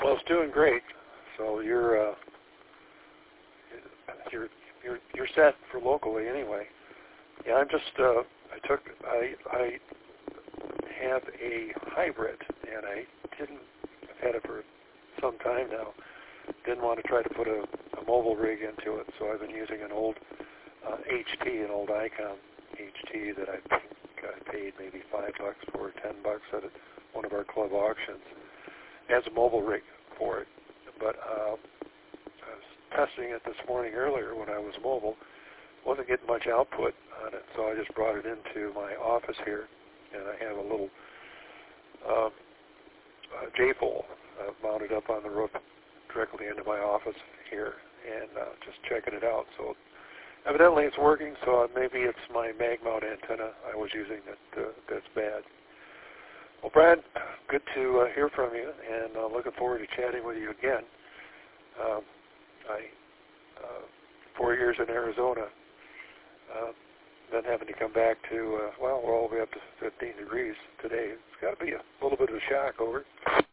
Well, it's doing great. So you're set for locally anyway. Yeah, I'm just I have a hybrid, and I've had it for some time now. Didn't want to try to put a mobile rig into it, so I've been using an old HT, an old Icon HT that I think I paid maybe $5 for, $10 at one of our club auctions as a mobile rig for it. But I was testing it this morning earlier when I was mobile. Wasn't getting much output on it, so I just brought it into my office here, and I have a little J-pole mounted up on the roof directly into my office here, and just checking it out. So evidently it's working, so maybe it's my mag mount antenna I was using that's bad. Well, Brad, good to hear from you, and looking forward to chatting with you again. 4 years in Arizona, then having to come back to, we're all the way up to 15 degrees today. It's got to be a little bit of a shock over.